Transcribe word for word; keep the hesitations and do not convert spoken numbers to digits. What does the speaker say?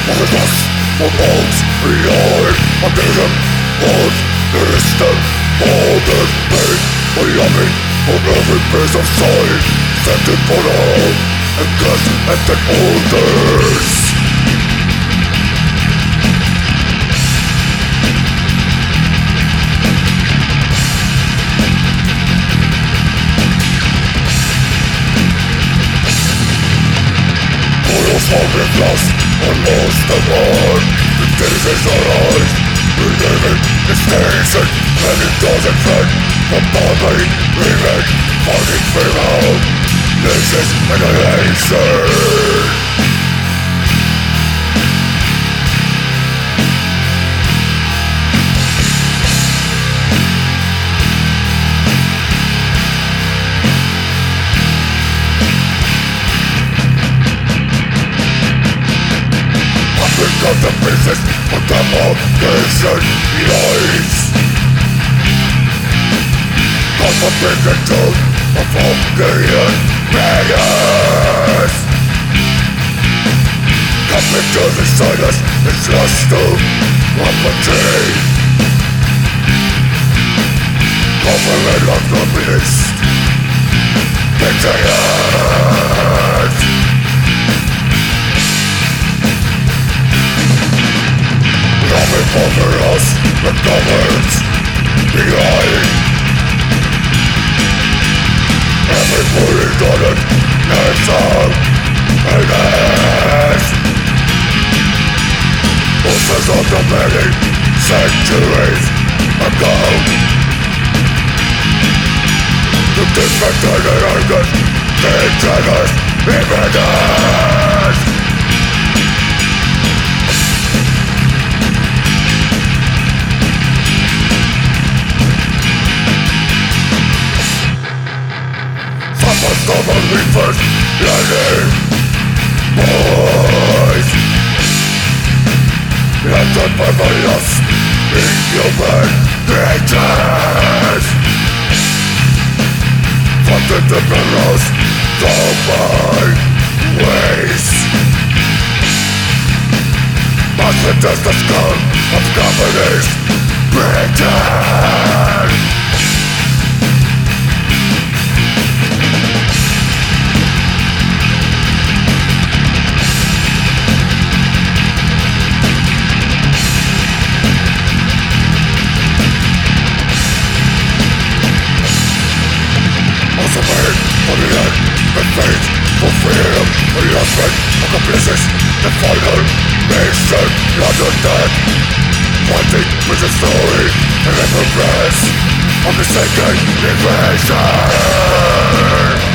was von uns behind a vision was the distant golden pain. We yummy on every piece of soil, sent it for the home and cast at the altars. Fucking lost, I lost the one. The days is alive. We live in the station, and it doesn't fit. The body, revenge, fucking freedom. This is annihilation. Cut the pieces of the foundation lies. Cut the bigger truth of Hungarian mayors. Coming to the silence is lost to apathy. Government of the beast, betrayers. Coming over us, the governments behind. Everybody's on it, it's all an ass. Voices of the many centuries ago. The discontented angus, the jealous evidence. Common reapers, landing boys. Landed by my lust, inhuman creatures. Funded the billows, down my ways. Mastered as the skull of companies, Britain. For the end, the fate for freedom, the husband accomplishes the final mission, London dead. Fighting with the story and the progress of the second invasion.